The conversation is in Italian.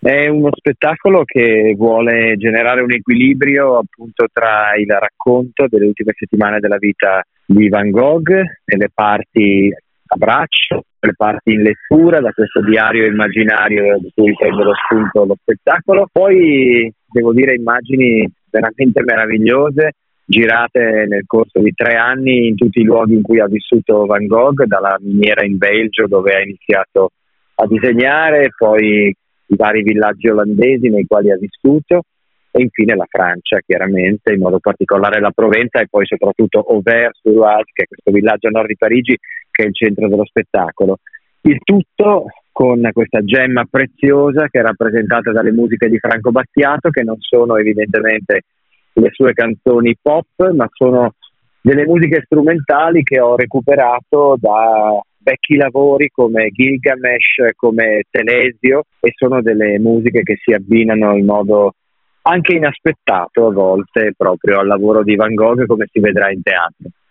È uno spettacolo che vuole generare un equilibrio appunto tra il racconto delle ultime settimane della vita di Van Gogh e le parti a braccio, le parti in lettura da questo diario immaginario di cui prende lo spunto lo spettacolo. Poi devo dire immagini veramente meravigliose, girate nel corso di 3 anni in tutti i luoghi in cui ha vissuto Van Gogh, dalla miniera in Belgio dove ha iniziato a disegnare, poi i vari villaggi olandesi nei quali ha vissuto e infine la Francia, chiaramente, in modo particolare la Provenza e poi soprattutto Auvers-sur-Oise, che è questo villaggio a nord di Parigi che è il centro dello spettacolo. Il tutto con questa gemma preziosa che è rappresentata dalle musiche di Franco Battiato, che non sono evidentemente le sue canzoni pop, ma sono delle musiche strumentali che ho recuperato da vecchi lavori come Gilgamesh, come Telesio, e sono delle musiche che si abbinano in modo anche inaspettato a volte proprio al lavoro di Van Gogh, come si vedrà in teatro.